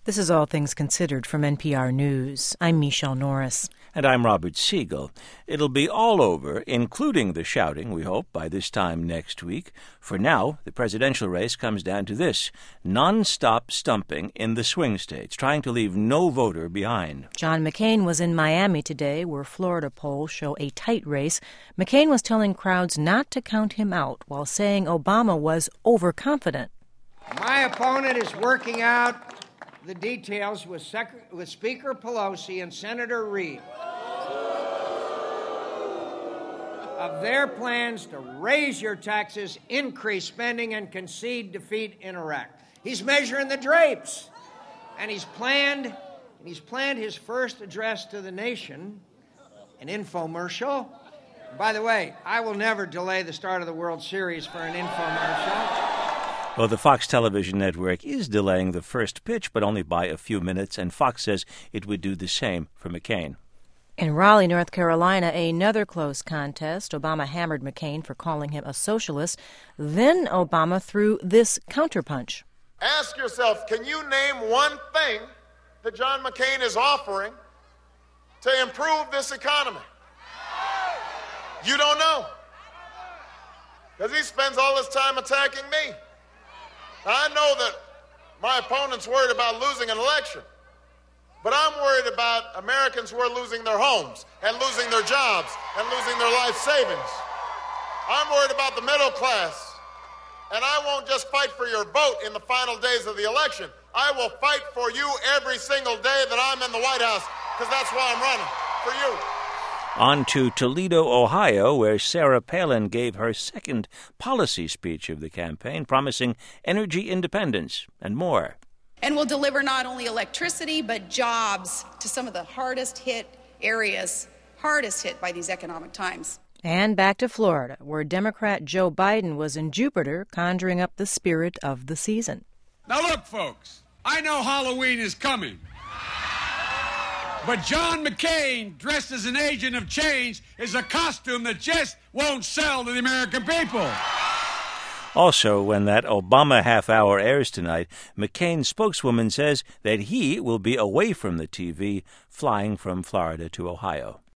This is All Things Considered from NPR News. I'm Michelle Norris. And I'm Robert Siegel. It'll be all over, including the shouting, we hope, by this time next week. For now, the presidential race comes down to this: non-stop stumping in the swing states, trying to leave no voter behind. John McCain was in Miami today, where Florida polls show a tight race. McCain was telling crowds not to count him out, while saying Obama was overconfident. My opponent is working out the details with Speaker Pelosi and Senator Reid of their plans to raise your taxes, increase spending, and concede defeat in Iraq. He's measuring the drapes, and he's planned his first address to the nation, an infomercial. By the way, I will never delay the start of the World Series for an infomercial. Well, the Fox television network is delaying the first pitch, but only by a few minutes, and Fox says it would do the same for McCain. In Raleigh, North Carolina, another close contest. Obama hammered McCain for calling him a socialist. Then Obama threw this counterpunch. Ask yourself, can you name one thing that John McCain is offering to improve this economy? You don't know. Because he spends all his time attacking me. Now, I know that my opponent's worried about losing an election, but I'm worried about Americans who are losing their homes and losing their jobs and losing their life savings. I'm worried about the middle class, and I won't just fight for your vote in the final days of the election. I will fight for you every single day that I'm in the White House, because that's why I'm running, for you. On to Toledo, Ohio, where Sarah Palin gave her second policy speech of the campaign, promising energy independence and more. And will deliver not only electricity, but jobs to some of the hardest hit areas, hardest hit by these economic times. And back to Florida, where Democrat Joe Biden was in Jupiter conjuring up the spirit of the season. Now look, folks, I know Halloween is coming. But John McCain, dressed as an agent of change, is a costume that just won't sell to the American people. Also, when that Obama half-hour airs tonight, McCain's spokeswoman says that he will be away from the TV, flying from Florida to Ohio.